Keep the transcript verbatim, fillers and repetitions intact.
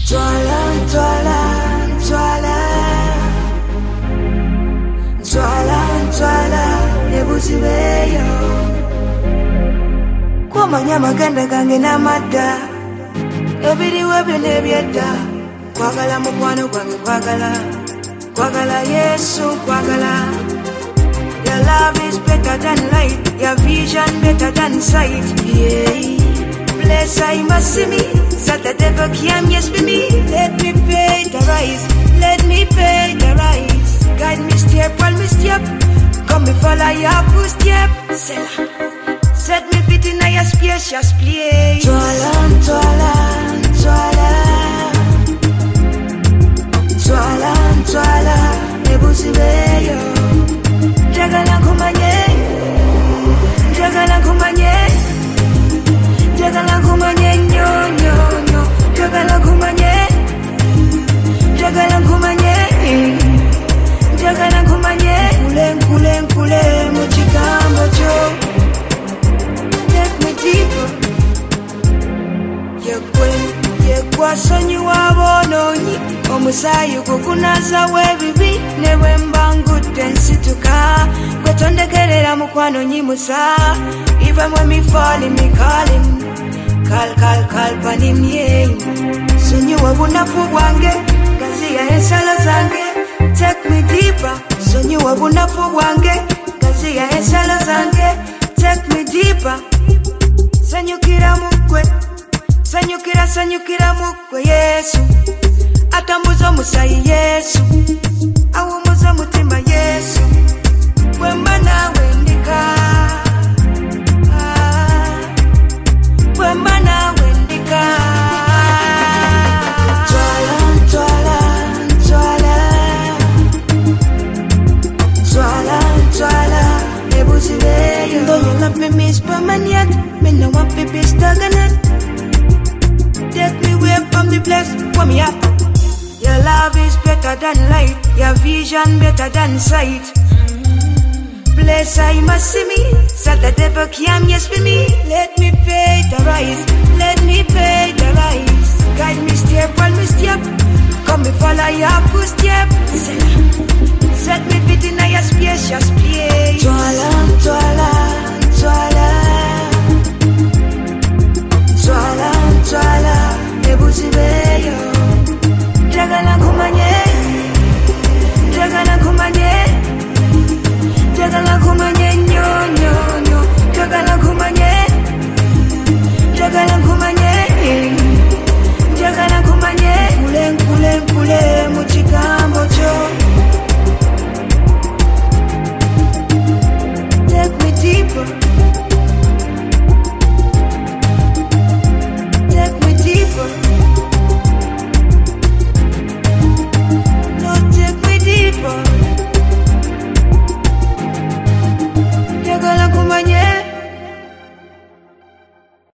Twala, twala, twala. Twala, twala, nebuzibeyo. Kwamanya maganda gange n'amadda. Ebiriwe byonna ebyedda. Kwagala mukwano gwange kwagala. Kwagala Yesu kwagala. Your love is better than light. Your vision better than sight. Yeah. Bless I must see me. So the devil can yes be me. Let me pay the rise. Let me pay the rise. Guide me step while me step. Come me follow your footstep. Set me feet in a spacious place. Twala, twala, twala. Twala, twala, nebuzibeyo. Jagala kumanye, jagala kumanye, jagala kumanye, nyo nyo nyo. Jagala kumanye, jagala kumanye, jagala kumanye. Kule kule kule muchikambo cho. Take me deeper. Yekwe yekwa sonyi wabononyi. Omusayi kukunaza webibi newe mbangute nsituka kwetondekerera mukwano nyimusa. Even when me falling me calling call call call panimye sonyi wabunafu bwange kaziya ensala zange. Take me deeper sonyi wabunafu bwange kaziya ensala zange. Take me deeper sanyukira mukwe sanyukira sanyukira mukwe Yesu. Atambuza musayi Yesu. Awumuza mutima Yesu. Wemba nawe ndika. Wemba nawe ndika. Twala, twala, twala. Twala, twala, nebuzibeyo. Though you love me, miss permanent. Me no want to be stagnant. Take me away from the place where me at. Your love is better than light. Your vision better than sight. Bless I must see me. So the devil can yes be me. Let me pay the rise. Let me pay the rise. Guide me step while me step. Come me follow your footstep. Set me feet in a spacious place. Twala, twala, twala.